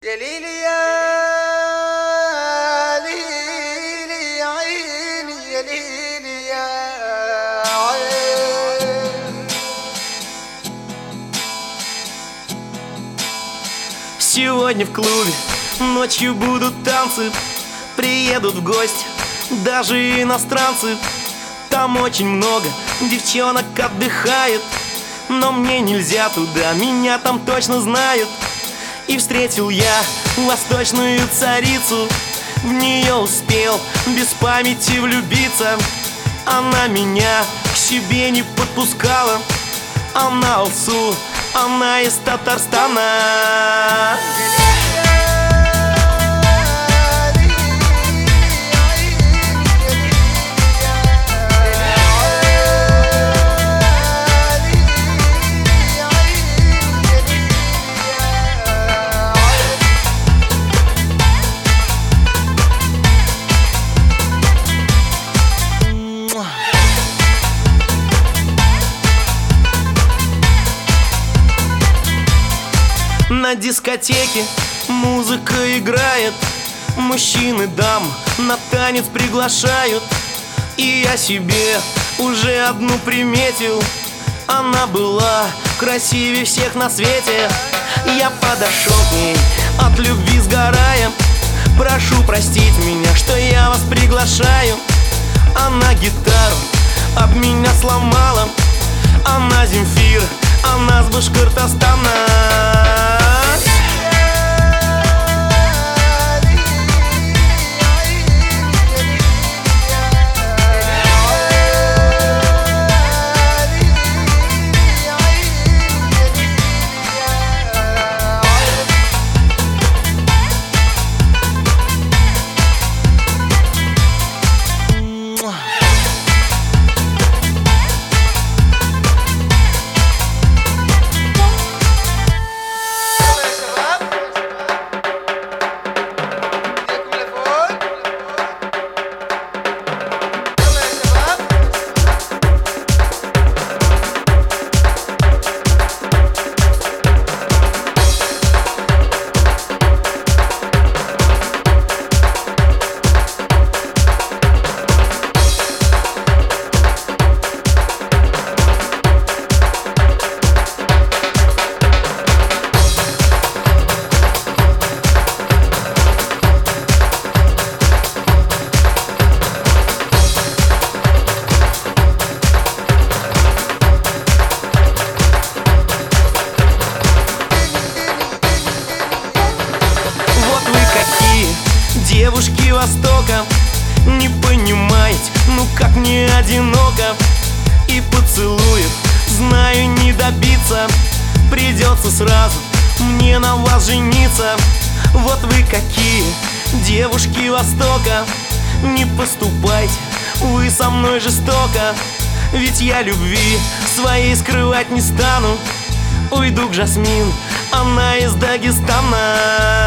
يا ليلي يا ليلي يا عيني يا ليلي يا عيني. Сегодня в клубе ночью будут танцы, приедут в гости даже иностранцы. Там очень много девчонок отдыхает, но мне нельзя туда, меня там точно знают. И встретил я восточную царицу, в нее успел без памяти влюбиться. Она меня к себе не подпускала, она алсу, она из Татарстана. На дискотеке музыка играет, мужчины дам на танец приглашают. И я себе уже одну приметил, она была красивее всех на свете. Я подошел к ней, от любви сгорая, прошу простить меня, что я вас приглашаю. Она гитару об меня сломала, она Земфир, она с Башкортостана. Девушки Востока, не понимаете, ну как мне одиноко. И поцелуев, знаю, не добиться, придется сразу мне на вас жениться. Вот вы какие, девушки Востока, не поступайте вы со мной жестоко. Ведь я любви своей скрывать не стану, уйду к Жасмин, она из Дагестана.